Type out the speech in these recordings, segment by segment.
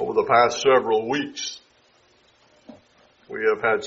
Over the past several weeks, we have had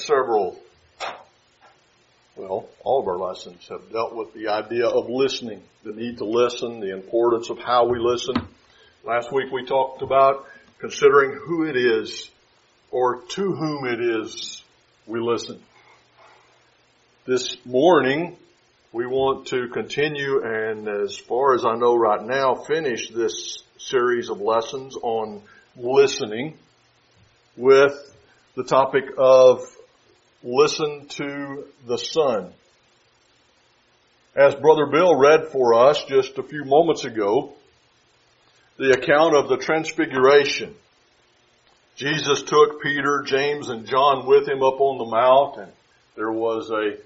all of our lessons have dealt with the idea of listening, the need to listen, the importance of how we listen. Last week we talked about considering who it is or to whom it is we listen. This morning we want to continue and, as far as I know right now, finish this series of lessons on listening with the topic of listen to the Son. As Brother Bill read for us just a few moments ago, the account of the Transfiguration. Jesus took Peter, James, and John with him up on the mount, and there was a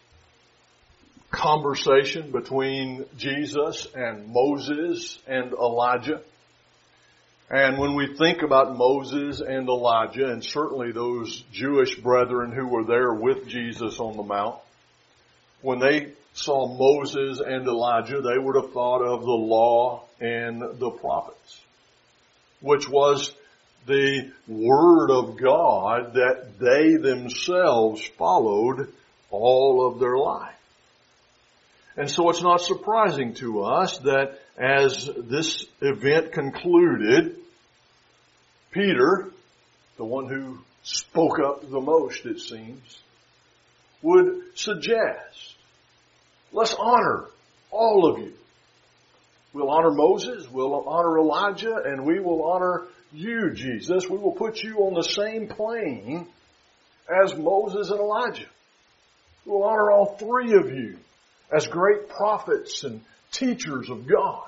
conversation between Jesus and Moses and Elijah. And when we think about Moses and Elijah, and certainly those Jewish brethren who were there with Jesus on the mount, when they saw Moses and Elijah, they would have thought of the law and the prophets, which was the Word of God that they themselves followed all of their life. And so it's not surprising to us that as this event concluded, Peter, the one who spoke up the most, it seems, would suggest, let's honor all of you. We'll honor Moses, we'll honor Elijah, and we will honor you, Jesus. We will put you on the same plane as Moses and Elijah. We'll honor all three of you as great prophets and teachers of God.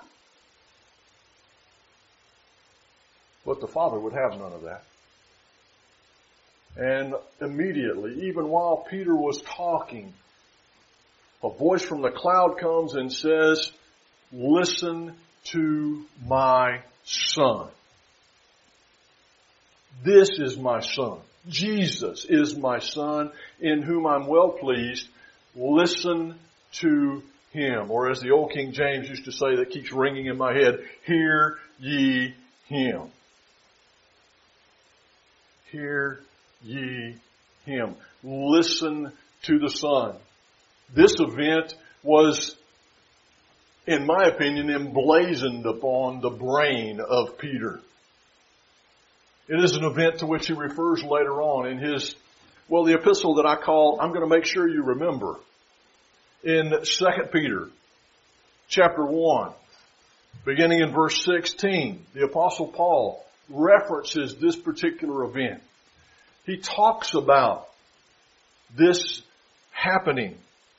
But the Father would have none of that. And immediately, even while Peter was talking, a voice from the cloud comes and says, "Listen to my Son. This is my Son. Jesus is my Son, in whom I'm well pleased. Listen to Him." Or as the old King James used to say, that keeps ringing in my head, "Hear ye Him." Hear ye Him. Listen to the Son. This event was, in my opinion, emblazoned upon the brain of Peter. It is an event to which he refers later on in his, the epistle that I call, I'm going to make sure you remember. In 2 Peter, chapter 1, beginning in verse 16, the Apostle Paul references this particular event. He talks about this happening.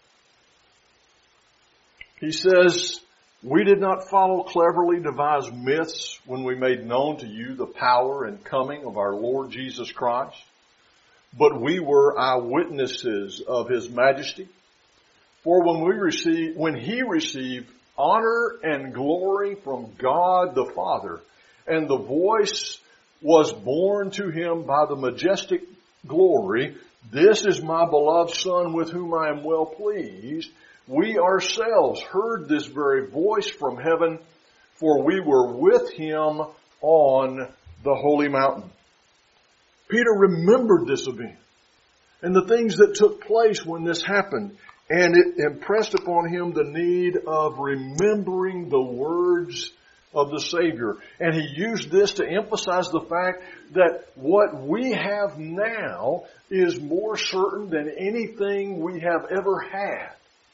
He says, "We did not follow cleverly devised myths when we made known to you the power and coming of our Lord Jesus Christ, but we were eyewitnesses of His majesty. For when He received honor and glory from God the Father, and the voice was borne to Him by the majestic glory, 'This is my beloved Son with whom I am well pleased,' we ourselves heard this very voice from heaven, for we were with Him on the holy mountain." Peter remembered this event and the things that took place when this happened, and it impressed upon him the need of remembering the words of the Savior. And he used this to emphasize the fact that what we have now is more certain than anything we have ever had.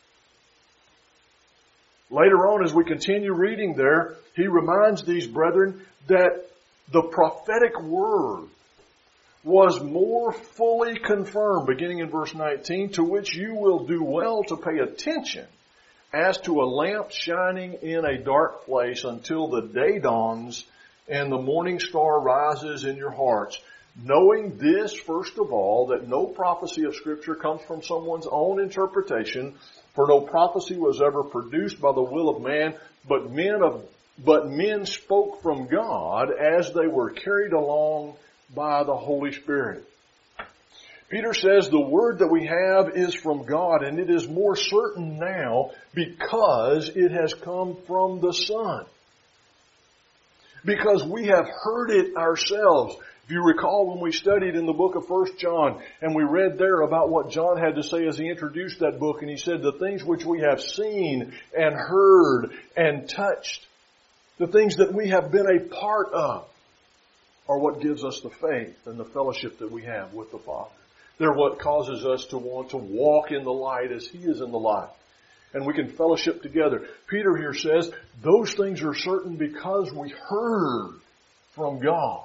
Later on, as we continue reading there, he reminds these brethren that the prophetic word was more fully confirmed, beginning in verse 19, "to which you will do well to pay attention as to a lamp shining in a dark place until the day dawns and the morning star rises in your hearts. Knowing this, first of all, that no prophecy of Scripture comes from someone's own interpretation, for no prophecy was ever produced by the will of man, but men spoke from God as they were carried along by the Holy Spirit." Peter says the word that we have is from God, and it is more certain now because it has come from the Son. because we have heard it ourselves. If you recall when we studied in the book of 1 John and we read there about what John had to say as he introduced that book, and he said, the things which we have seen and heard and touched, the things that we have been a part of, are what gives us the faith and the fellowship that we have with the Father. They're what causes us to want to walk in the light as He is in the light. And we can fellowship together. Peter here says, those things are certain because we heard from God.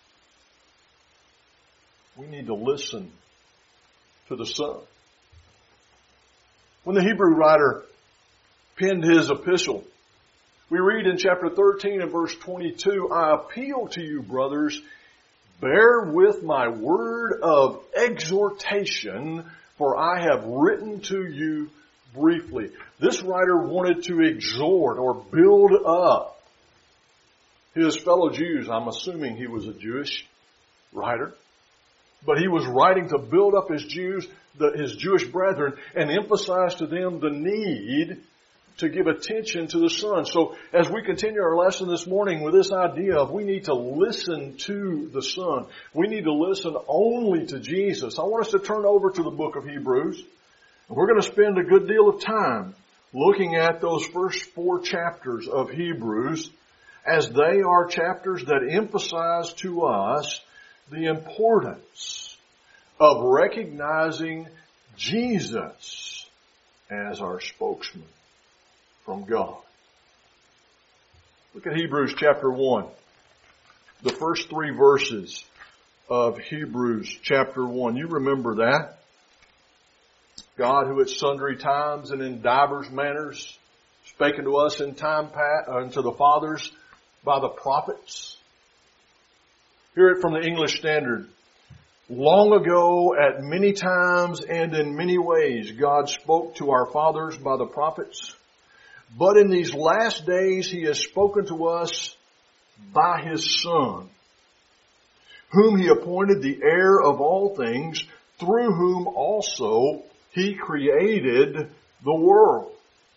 We need to listen to the Son. When the Hebrew writer penned his epistle, we read in chapter 13 and verse 22, I appeal to you, brothers, bear with my word of exhortation, for I have written to you briefly. This writer wanted to exhort or build up his fellow Jews. I'm assuming he was a Jewish writer. But he was writing to build up his Jews, his Jewish brethren, and emphasize to them the need to give attention to the Son. So as we continue our lesson this morning with this idea of we need to listen to the Son, we need to listen only to Jesus, I want us to turn over to the book of Hebrews. And we're going to spend a good deal of time looking at those first 4 chapters of Hebrews, as they are chapters that emphasize to us the importance of recognizing Jesus as our spokesman from God. Look at Hebrews chapter 1. The first 3 verses of Hebrews chapter 1. You remember that? God, who at sundry times and in divers manners spake unto us in time past, unto the fathers by the prophets. Hear it from the English Standard. Long ago, at many times and in many ways, God spoke to our fathers by the prophets. But in these last days, He has spoken to us by His Son, whom He appointed the heir of all things, through whom also He created the world.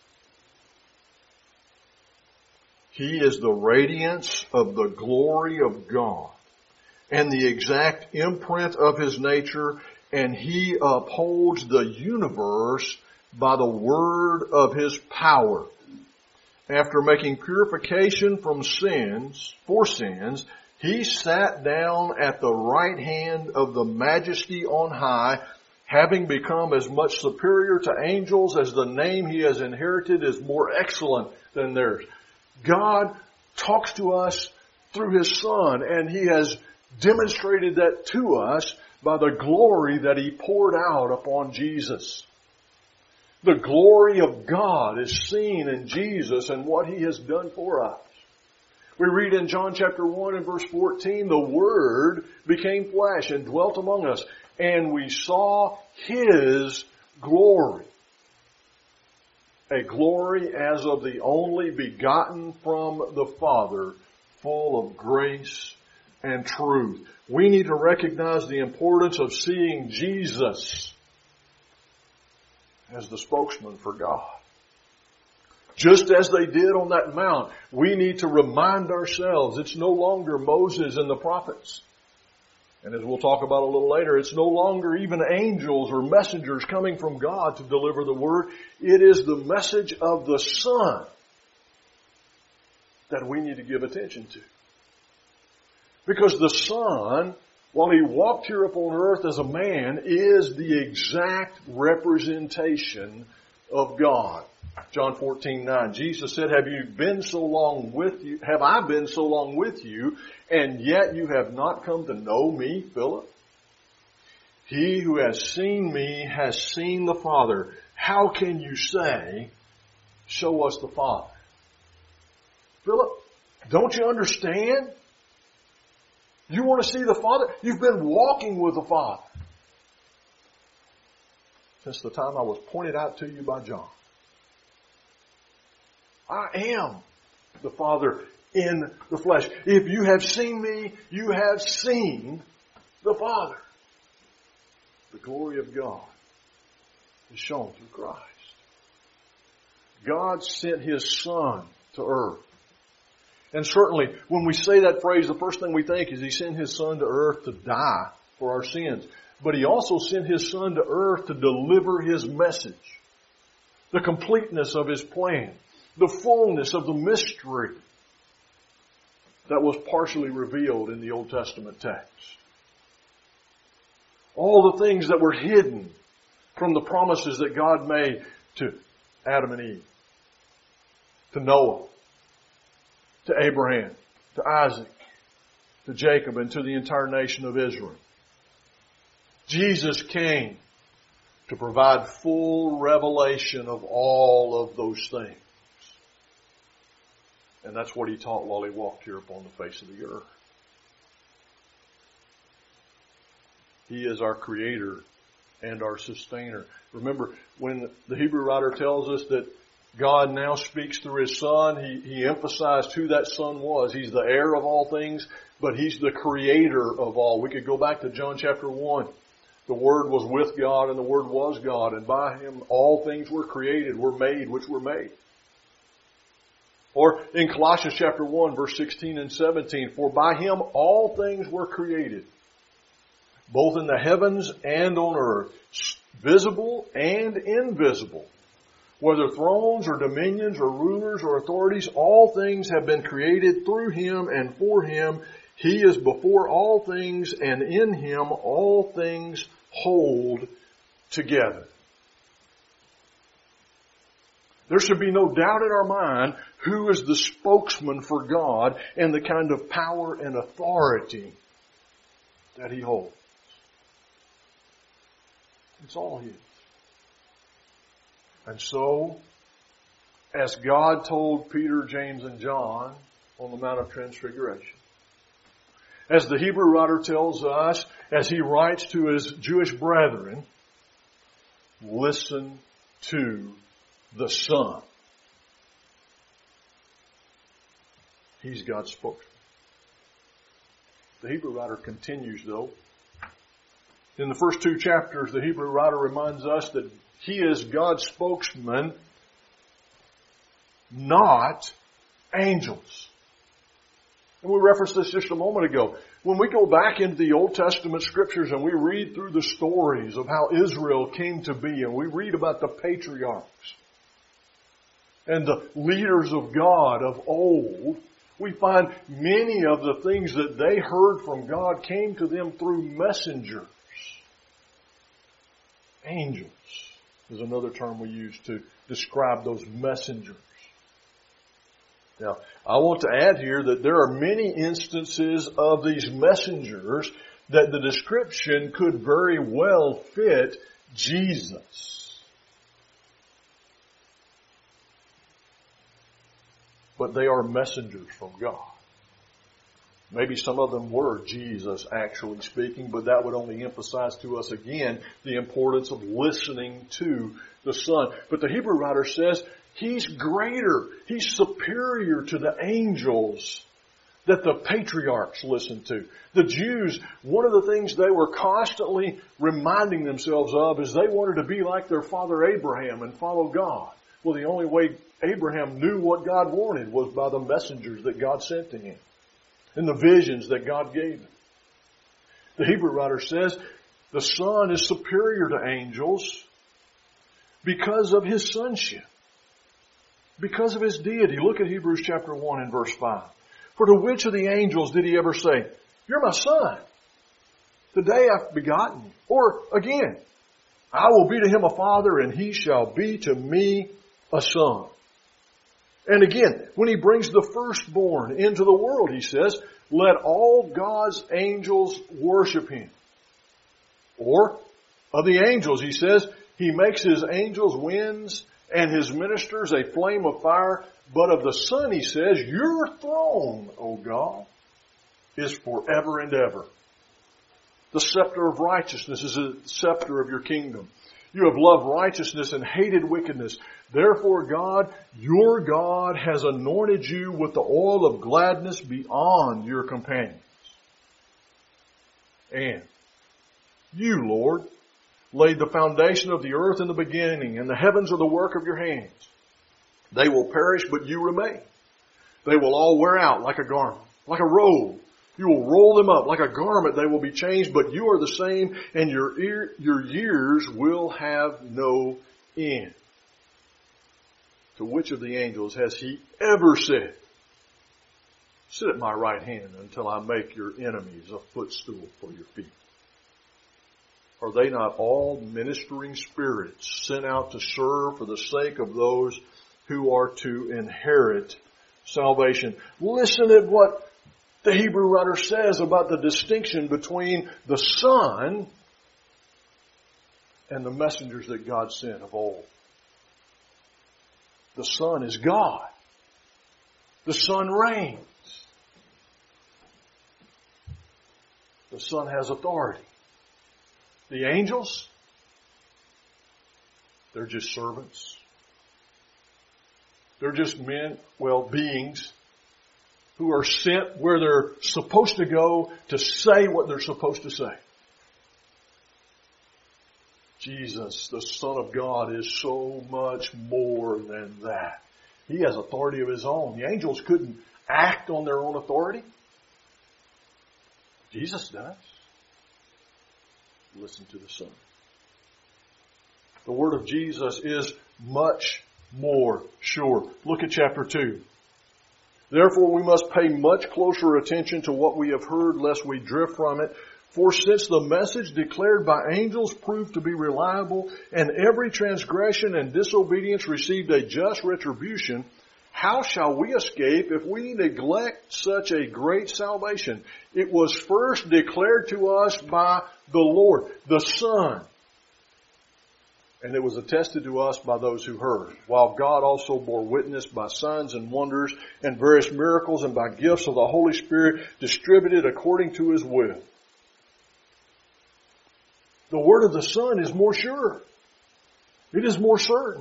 He is the radiance of the glory of God and the exact imprint of His nature, and He upholds the universe by the word of His power. After making purification for sins, He sat down at the right hand of the Majesty on high, having become as much superior to angels as the name He has inherited is more excellent than theirs. God talks to us through His Son, and He has demonstrated that to us by the glory that He poured out upon Jesus. The glory of God is seen in Jesus and what He has done for us. We read in John chapter 1 and verse 14, the Word became flesh and dwelt among us, and we saw His glory. A glory as of the only begotten from the Father, full of grace and truth. We need to recognize the importance of seeing Jesus as the spokesman for God. Just as they did on that mount, we need to remind ourselves it's no longer Moses and the prophets. And as we'll talk about a little later, it's no longer even angels or messengers coming from God to deliver the word. It is the message of the Son that we need to give attention to. Because the Son, while He walked here upon earth as a man, is the exact representation of God. John 14:9, Jesus said, have I been so long with you, and yet you have not come to know me, Philip? He who has seen me has seen the Father. How can you say, show us the Father? Philip, don't you understand? You want to see the Father? You've been walking with the Father since the time I was pointed out to you by John. I am the Father in the flesh. If you have seen me, you have seen the Father. The glory of God is shown through Christ. God sent His Son to earth. And certainly, when we say that phrase, the first thing we think is He sent His Son to earth to die for our sins. But He also sent His Son to earth to deliver His message. The completeness of His plan. The fullness of the mystery that was partially revealed in the Old Testament text. All the things that were hidden from the promises that God made to Adam and Eve, to Noah, to Abraham, to Isaac, to Jacob, and to the entire nation of Israel. Jesus came to provide full revelation of all of those things. And that's what He taught while He walked here upon the face of the earth. He is our Creator and our Sustainer. Remember, when the Hebrew writer tells us that God now speaks through His Son, He emphasized who that Son was. He's the heir of all things, but He's the Creator of all. We could go back to John chapter 1. The Word was with God, and the Word was God, and by Him all things were created, were made, which were made. Or in Colossians chapter 1, verse 16 and 17, for by Him all things were created, both in the heavens and on earth, visible and invisible. Whether thrones or dominions or rulers or authorities, all things have been created through Him and for Him. He is before all things, and in Him all things hold together. There should be no doubt in our mind who is the spokesman for God and the kind of power and authority that He holds. It's all His. And so, as God told Peter, James, and John on the Mount of Transfiguration, as the Hebrew writer tells us, as he writes to his Jewish brethren, listen to the Son. He's God's spokesman. The Hebrew writer continues, though. In the first 2 chapters, the Hebrew writer reminds us that He is God's spokesman, not angels. And we referenced this just a moment ago. When we go back into the Old Testament scriptures and we read through the stories of how Israel came to be, and we read about the patriarchs and the leaders of God of old, we find many of the things that they heard from God came to them through messengers. Angels is another term we use to describe those messengers. Now, I want to add here that there are many instances of these messengers that the description could very well fit Jesus. But they are messengers from God. Maybe some of them were Jesus actually speaking, but that would only emphasize to us again the importance of listening to the Son. But the Hebrew writer says He's greater. He's superior to the angels that the patriarchs listened to. The Jews, one of the things they were constantly reminding themselves of is they wanted to be like their father Abraham and follow God. Well, the only way Abraham knew what God wanted was by the messengers that God sent to him and the visions that God gave him. The Hebrew writer says the Son is superior to angels because of His sonship, because of His deity. Look at Hebrews chapter 1 and verse 5. For to which of the angels did He ever say, "You're my son. Today I've begotten you"? Or again, "I will be to him a father, and he shall be to me a son." And again, when He brings the firstborn into the world, He says, "Let all God's angels worship Him." Or, of the angels, He says, "He makes His angels winds and His ministers a flame of fire." But of the Son, He says, "Your throne, O God, is forever and ever. The scepter of righteousness is the scepter of your kingdom. You have loved righteousness and hated wickedness. Therefore, God, your God, has anointed you with the oil of gladness beyond your companions. And you, Lord, laid the foundation of the earth in the beginning, and the heavens are the work of your hands. They will perish, but you remain. They will all wear out like a garment, like a robe. You will roll them up like a garment. They will be changed, but you are the same, and your years will have no end. To which of the angels has he ever said, sit at my right hand until I make your enemies a footstool for your feet? Are they not all ministering spirits sent out to serve for the sake of those who are to inherit salvation? Listen at what the Hebrew writer says about the distinction between the Son and the messengers that God sent of old. The Son is God. The Son reigns. The Son has authority. The angels, they're just servants. They're just men, beings who are sent where they're supposed to go to say what they're supposed to say. Jesus, the Son of God, is so much more than that. He has authority of His own. The angels couldn't act on their own authority. Jesus does. Listen to the Son. The word of Jesus is much more sure. Look at chapter 2. Therefore we must pay much closer attention to what we have heard, lest we drift from it. For since the message declared by angels proved to be reliable, and every transgression and disobedience received a just retribution, how shall we escape if we neglect such a great salvation? It was first declared to us by the Lord, the Son. And it was attested to us by those who heard, while God also bore witness by signs and wonders and various miracles and by gifts of the Holy Spirit distributed according to His will. The word of the Son is more sure. It is more certain.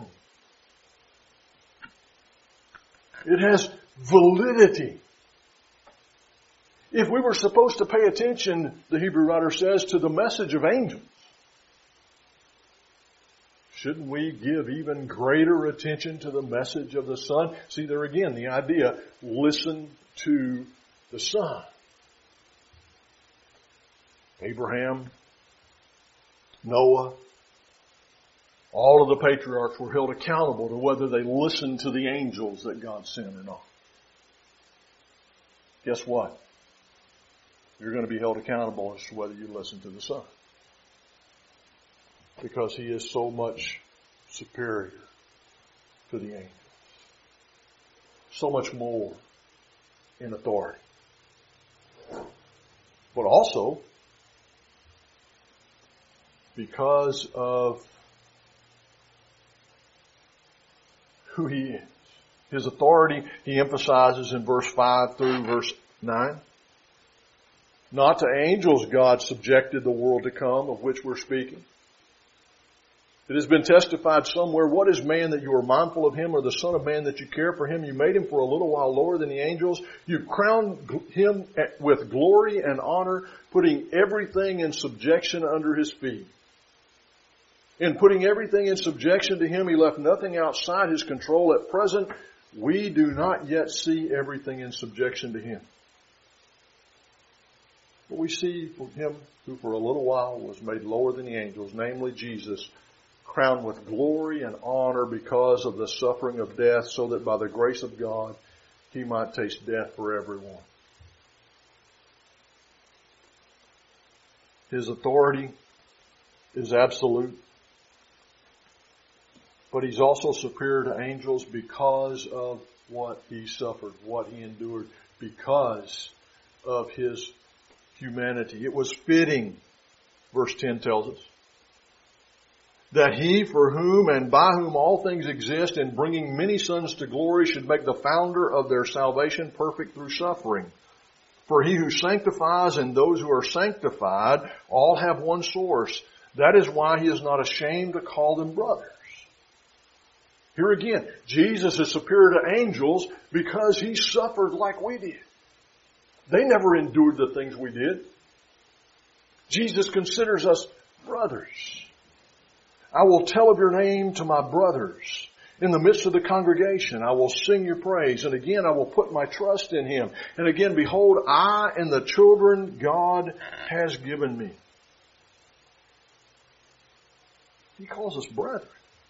It has validity. If we were supposed to pay attention, the Hebrew writer says, to the message of angels, shouldn't we give even greater attention to the message of the Son? See, there again, the idea, listen to the Son. Abraham, Noah, all of the patriarchs were held accountable to whether they listened to the angels that God sent or not. Guess what? You're going to be held accountable as to whether you listen to the Son. Because He is so much superior to the angels. So much more in authority. But also, because of who He is. His authority, He emphasizes in verse 5 through verse 9. Not to angels God subjected the world to come, of which we're speaking. It has been testified somewhere, what is man that you are mindful of him, or the Son of Man that you care for him? You made him for a little while lower than the angels. You crowned him with glory and honor, putting everything in subjection under his feet. In putting everything in subjection to him, he left nothing outside his control. At present, we do not yet see everything in subjection to him. But we see him who for a little while was made lower than the angels, namely Jesus, crowned with glory and honor because of the suffering of death, so that by the grace of God he might taste death for everyone. His authority is absolute, but he's also superior to angels because of what he suffered, what he endured, because of his humanity. It was fitting, verse 10 tells us, that he for whom and by whom all things exist, in bringing many sons to glory, should make the founder of their salvation perfect through suffering. For he who sanctifies and those who are sanctified all have one source. That is why he is not ashamed to call them brothers. Here again, Jesus is superior to angels because he suffered like we did. They never endured the things we did. Jesus considers us brothers. I will tell of your name to my brothers. In the midst of the congregation, I will sing your praise. And again, I will put my trust in him. And again, behold, I and the children God has given me. He calls us brethren.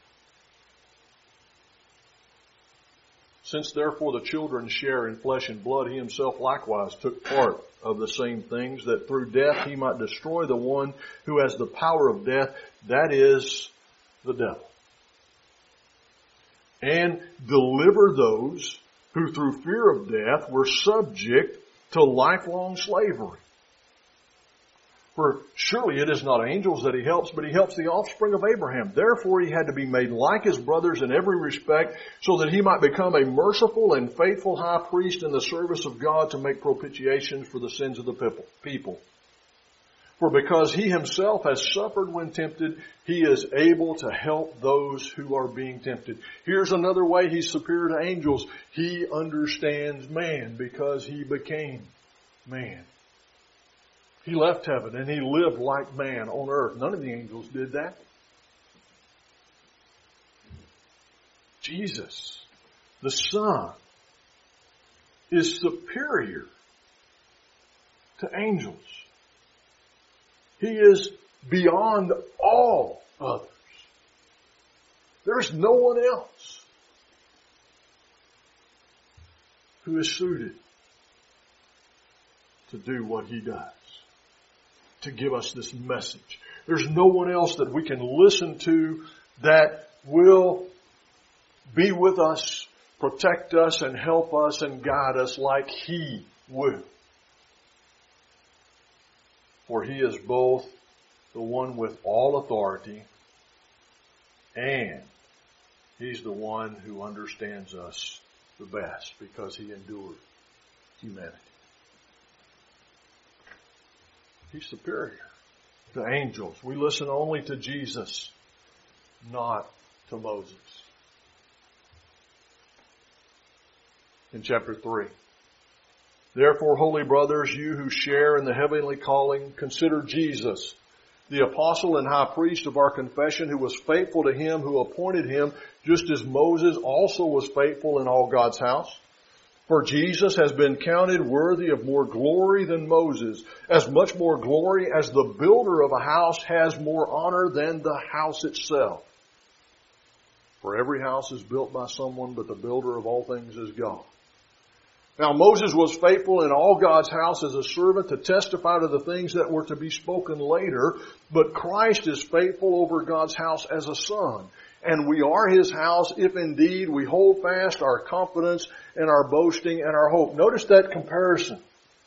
Since therefore the children share in flesh and blood, he himself likewise took part of the same things, that through death he might destroy the one who has the power of death, that is, the devil. And deliver those who through fear of death were subject to lifelong slavery. For surely it is not angels that he helps, but he helps the offspring of Abraham. Therefore he had to be made like his brothers in every respect, so that he might become a merciful and faithful high priest in the service of God to make propitiation for the sins of the people. For because he himself has suffered when tempted, he is able to help those who are being tempted. Here's another way he's superior to angels. He understands man because he became man. He left heaven and he lived like man on earth. None of the angels did that. Jesus, the Son, is superior to angels. He is beyond all others. There's no one else who is suited to do what he does, to give us this message. There's no one else that we can listen to that will be with us, protect us, and help us and guide us like he will. For he is both the one with all authority and he's the one who understands us the best because he endured humanity. He's superior to angels. We listen only to Jesus, not to Moses. In chapter 3. Therefore, holy brothers, you who share in the heavenly calling, consider Jesus, the apostle and high priest of our confession, who was faithful to him who appointed him, just as Moses also was faithful in all God's house. For Jesus has been counted worthy of more glory than Moses, as much more glory as the builder of a house has more honor than the house itself. For every house is built by someone, but the builder of all things is God. Now Moses was faithful in all God's house as a servant to testify to the things that were to be spoken later, but Christ is faithful over God's house as a son. And we are his house if indeed we hold fast our confidence and our boasting and our hope. Notice that comparison.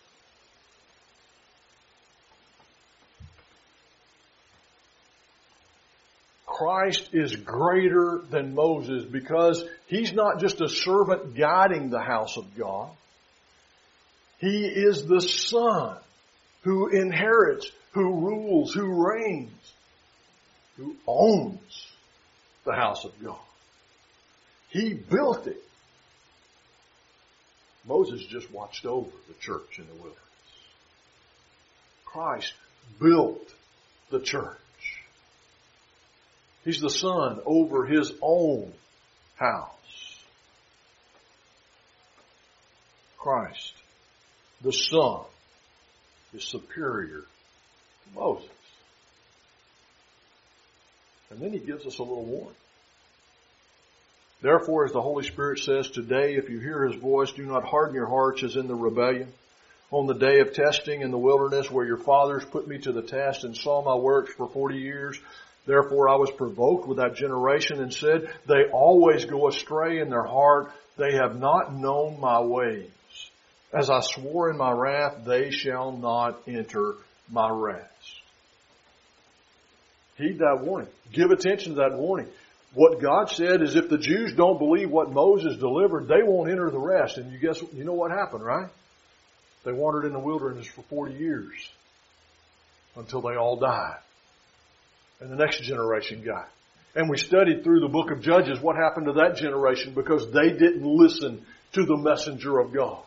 Christ is greater than Moses because he's not just a servant guiding the house of God. He is the Son who inherits, who rules, who reigns, who owns the house of God. He built it. Moses just watched over the church in the wilderness. Christ built the church. He's the Son over his own house. Christ, the Son, is superior to Moses. And then he gives us a little warning. Therefore, as the Holy Spirit says today, if you hear his voice, do not harden your hearts as in the rebellion. On the day of testing in the wilderness where your fathers put me to the test and saw my works for 40 years. Therefore I was provoked with that generation and said, they always go astray in their heart. They have not known my ways. As I swore in my wrath, they shall not enter my rest. Heed that warning. Give attention to that warning. What God said is if the Jews don't believe what Moses delivered, they won't enter the rest. And you know what happened, right? They wandered in the wilderness for 40 years until they all died. And the next generation got. And we studied through the book of Judges what happened to that generation because they didn't listen to the messenger of God.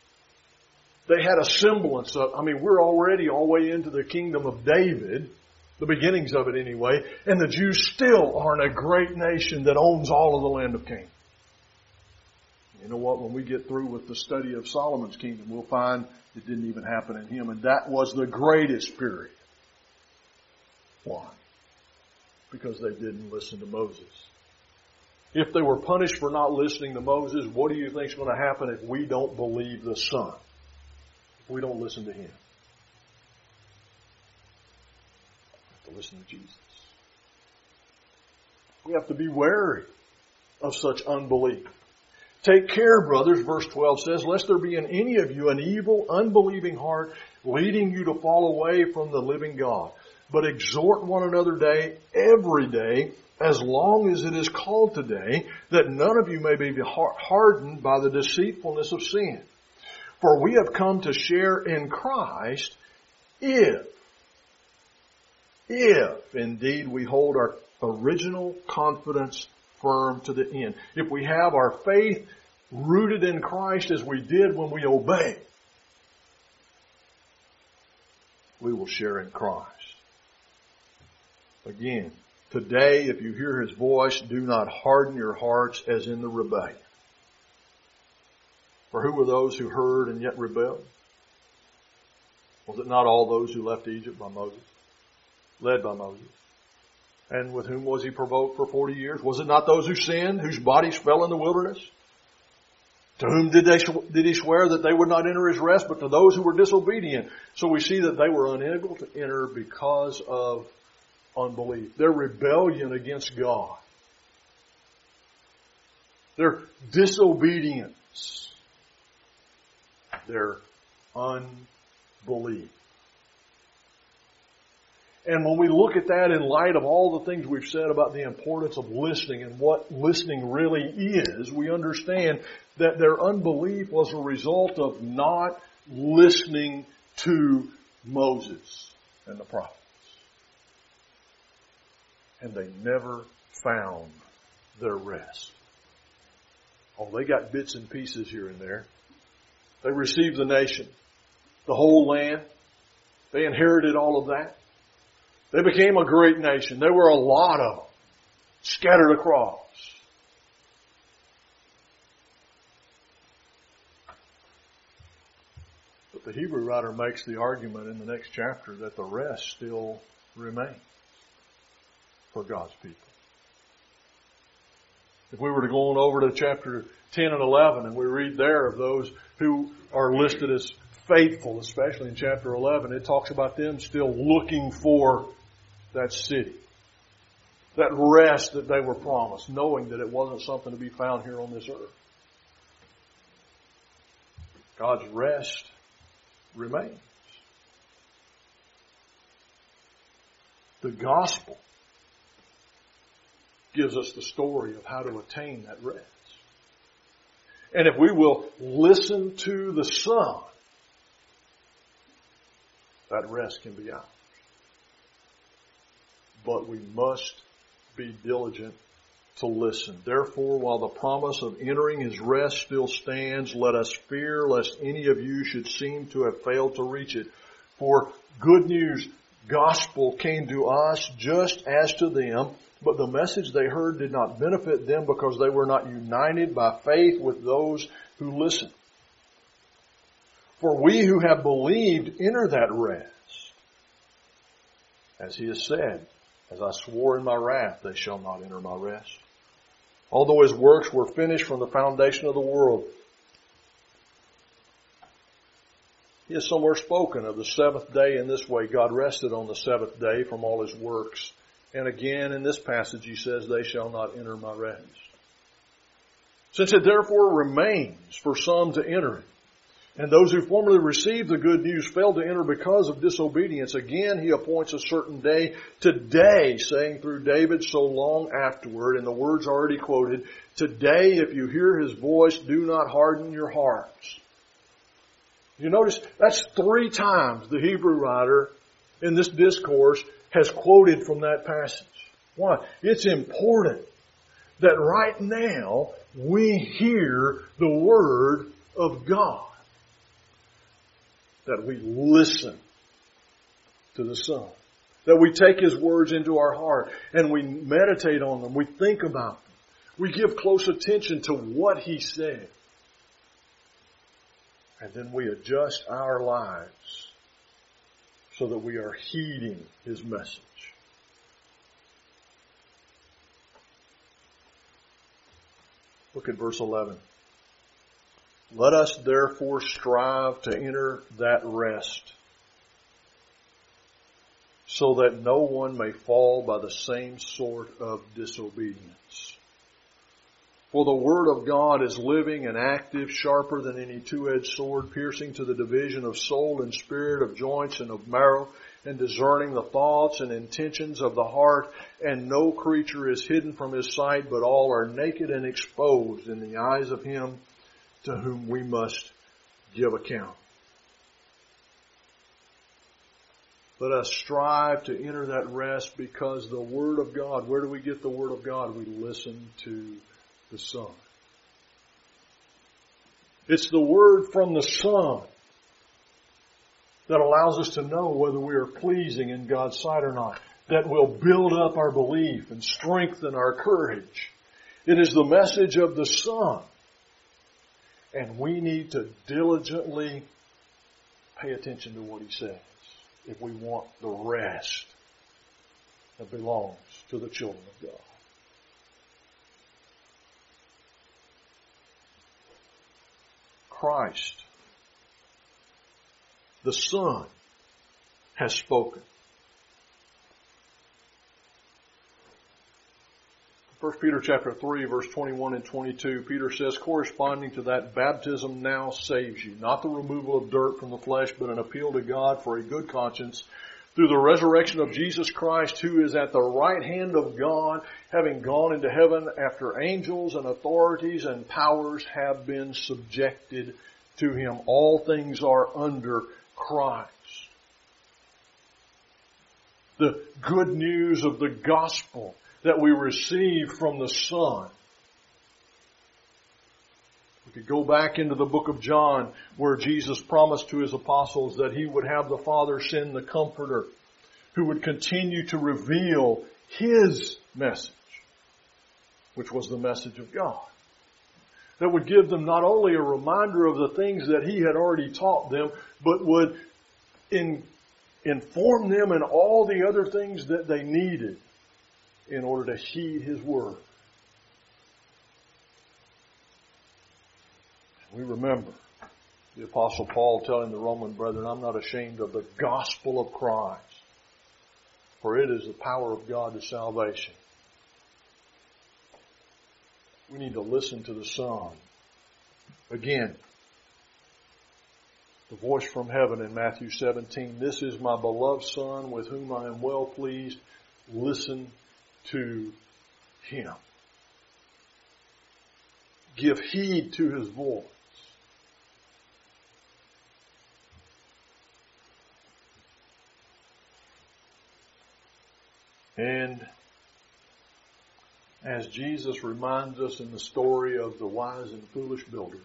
They had a semblance of, we're already all the way into the kingdom of David, The beginnings of it anyway. And the Jews still aren't a great nation that owns all of the land of Canaan. You know what? When we get through with the study of Solomon's kingdom, we'll find it didn't even happen in him. And that was the greatest period. Why? Because they didn't listen to Moses. If they were punished for not listening to Moses, what do you think is going to happen if we don't believe the Son? If we don't listen to him? We have to listen to Jesus. We have to be wary of such unbelief. Take care, brothers, verse 12 says, lest there be in any of you an evil, unbelieving heart, leading you to fall away from the living God. But exhort one another every day, as long as it is called today, that none of you may be hardened by the deceitfulness of sin. For we have come to share in Christ if indeed we hold our original confidence firm to the end. If we have our faith rooted in Christ as we did when we obeyed, we will share in Christ. Again, today, if you hear his voice, do not harden your hearts as in the rebellion. For who were those who heard and yet rebelled? Was it not all those who left Egypt by Moses? Led by Moses? And with whom was he provoked for 40 years? Was it not those who sinned, whose bodies fell in the wilderness? To whom did he swear that they would not enter his rest, but to those who were disobedient? So we see that they were unable to enter because of unbelief. Their rebellion against God. Their disobedience. Their unbelief. And when we look at that in light of all the things we've said about the importance of listening and what listening really is, we understand that their unbelief was a result of not listening to Moses and the prophets. And they never found their rest. Oh, they got bits and pieces here and there. They received the nation, the whole land. They inherited all of that. They became a great nation. There were a lot of them scattered across. But the Hebrew writer makes the argument in the next chapter that the rest still remains for God's people. If we were to go on over to chapter 10 and 11 and we read there of those who are listed as faithful, especially in chapter 11, it talks about them still looking for that city, that rest that they were promised, knowing that it wasn't something to be found here on this earth. God's rest remains. The gospel gives us the story of how to attain that rest. And if we will listen to the Son, that rest can be ours. But we must be diligent to listen. Therefore, while the promise of entering his rest still stands, let us fear lest any of you should seem to have failed to reach it. For good news, gospel came to us just as to them, but the message they heard did not benefit them because they were not united by faith with those who listened. For we who have believed enter that rest. As he has said, as I swore in my wrath, they shall not enter my rest. Although his works were finished from the foundation of the world. He has somewhere spoken of the seventh day in this way. God rested on the seventh day from all his works. And again in this passage he says, they shall not enter my rest. Since it therefore remains for some to enter it, and those who formerly received the good news failed to enter because of disobedience, again he appoints a certain day, today, saying through David so long afterward, and the words already quoted, today if you hear his voice, do not harden your hearts. You notice that's 3 times the Hebrew writer in this discourse has quoted from that passage. Why? It's important that right now we hear the Word of God. That we listen to the Son. That we take His words into our heart and we meditate on them. We think about them. We give close attention to what He said. And then we adjust our lives so that we are heeding His message. Look at verse 11. Let us therefore strive to enter that rest, so that no one may fall by the same sort of disobedience. For the word of God is living and active, sharper than any two-edged sword, piercing to the division of soul and spirit, of joints and of marrow, and discerning the thoughts and intentions of the heart. And no creature is hidden from His sight, but all are naked and exposed in the eyes of Him to whom we must give account. Let us strive to enter that rest, because the Word of God, where do we get the Word of God? We listen to the Son. It's the Word from the Son that allows us to know whether we are pleasing in God's sight or not, that will build up our belief and strengthen our courage. It is the message of the Son. And we need to diligently pay attention to what He says if we want the rest that belongs to the children of God. Christ, the Son, has spoken. 1 Peter chapter 3, verse 21 and 22, Peter says, corresponding to that, baptism now saves you, not the removal of dirt from the flesh, but an appeal to God for a good conscience through the resurrection of Jesus Christ, who is at the right hand of God, having gone into heaven after angels and authorities and powers have been subjected to Him. All things are under Christ. The good news of the gospel that we receive from the Son. We could go back into the book of John, where Jesus promised to His apostles that He would have the Father send the Comforter, who would continue to reveal His message, which was the message of God. That would give them not only a reminder of the things that He had already taught them, but would inform them in all the other things that they needed in order to heed His word. We remember the Apostle Paul telling the Roman brethren, I'm not ashamed of the gospel of Christ, for it is the power of God to salvation. We need to listen to the Son. Again, the voice from heaven in Matthew 17, this is my beloved Son with whom I am well pleased. Listen to Him. Give heed to His voice. And as Jesus reminds us in the story of the wise and foolish builders,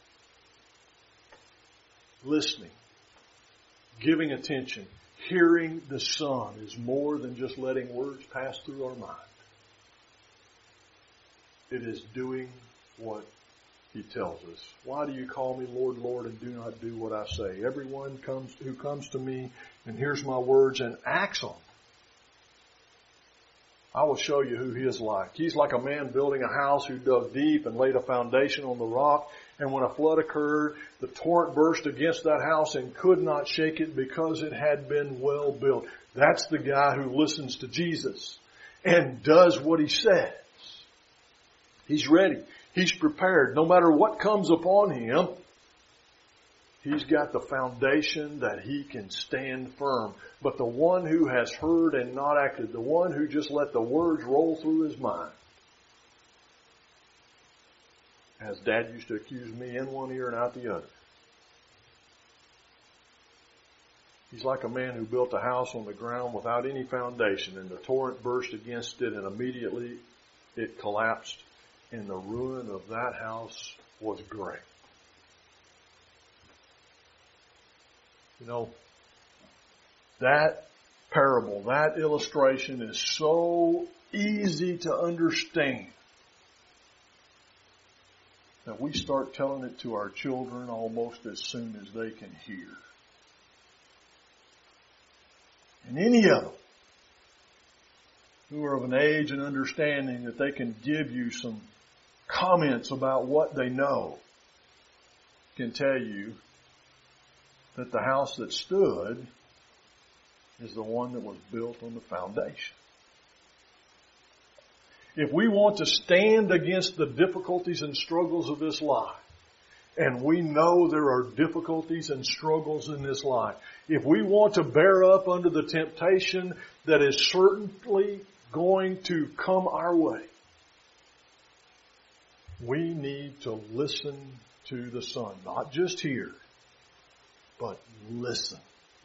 listening, giving attention, hearing the Son is more than just letting words pass through our mind. It is doing what He tells us. Why do you call me Lord, Lord, and do not do what I say? Everyone who comes to me and hears my words and acts on them, I will show you who He is like. He's like a man building a house who dug deep and laid a foundation on the rock. And when a flood occurred, the torrent burst against that house and could not shake it because it had been well built. That's the guy who listens to Jesus and does what He says. He's ready. He's prepared. No matter what comes upon him, he's got the foundation that he can stand firm. But the one who has heard and not acted, the one who just let the words roll through his mind, as Dad used to accuse me, in one ear and out the other. He's like a man who built a house on the ground without any foundation, and the torrent burst against it, and immediately it collapsed, and the ruin of that house was great. You know, that parable, that illustration is so easy to understand that we start telling it to our children almost as soon as they can hear. And any of them who are of an age and understanding that they can give you some comments about what they know can tell you that the house that stood is the one that was built on the foundation. If we want to stand against the difficulties and struggles of this life, and we know there are difficulties and struggles in this life, if we want to bear up under the temptation that is certainly going to come our way, we need to listen to the Son. Not just hear, but listen.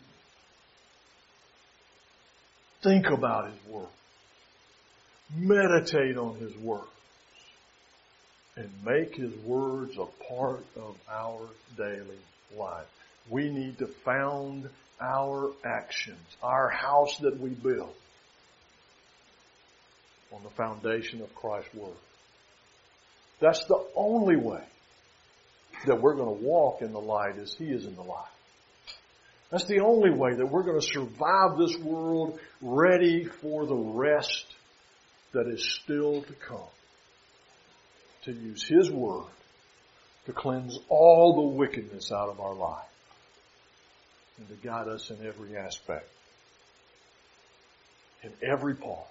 Think about His Word. Meditate on His words. And make His words a part of our daily life. We need to found our actions, our house that we build, on the foundation of Christ's Word. That's the only way that we're going to walk in the light as He is in the light. That's the only way that we're going to survive this world ready for the rest that is still to come. To use His Word to cleanse all the wickedness out of our life and to guide us in every aspect, in every part.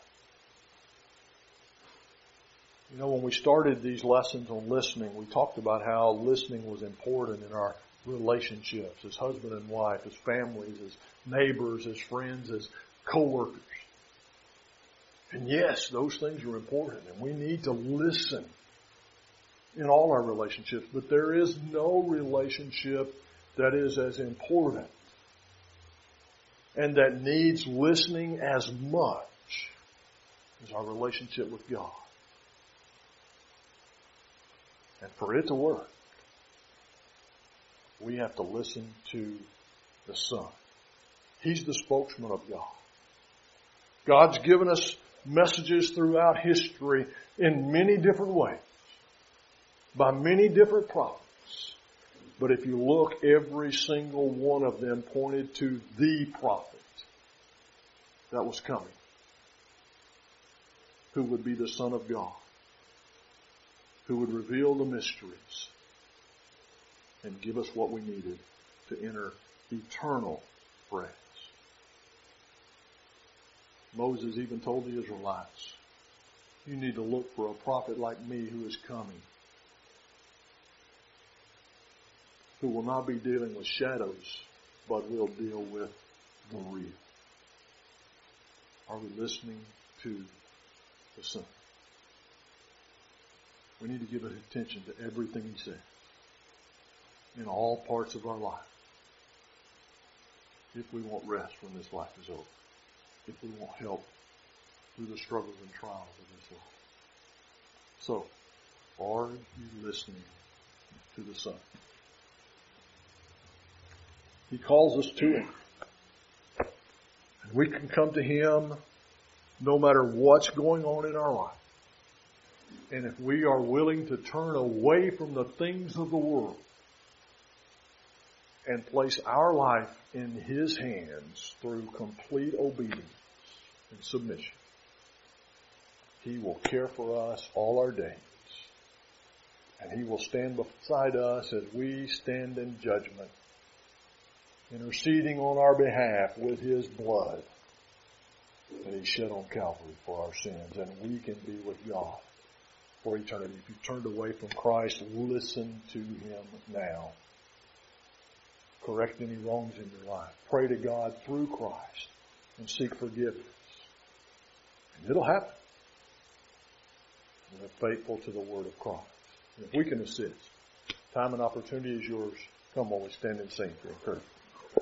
You know, when we started these lessons on listening, we talked about how listening was important in our relationships as husband and wife, as families, as neighbors, as friends, as co-workers. And yes, those things are important, and we need to listen in all our relationships. But there is no relationship that is as important and that needs listening as much as our relationship with God. And for it to work, we have to listen to the Son. He's the spokesman of God. God's given us messages throughout history in many different ways, by many different prophets. But if you look, every single one of them pointed to the prophet that was coming, who would be the Son of God, who would reveal the mysteries and give us what we needed to enter eternal rest. Moses even told the Israelites, you need to look for a prophet like me who is coming, who will not be dealing with shadows, but will deal with the real. Are we listening to the Son? We need to give attention to everything He says in all parts of our life if we want rest when this life is over, if we want help through the struggles and trials of this life. So, are you listening to the Son? He calls us to Him. And we can come to Him no matter what's going on in our life. And if we are willing to turn away from the things of the world and place our life in His hands through complete obedience and submission, He will care for us all our days. And He will stand beside us as we stand in judgment, interceding on our behalf with His blood that He shed on Calvary for our sins. And we can be with God for eternity. If you've turned away from Christ, listen to Him now. Correct any wrongs in your life. Pray to God through Christ and seek forgiveness. And it'll happen. We're faithful to the Word of Christ. And if we can assist, time and opportunity is yours. Come while we stand and sing for encouragement.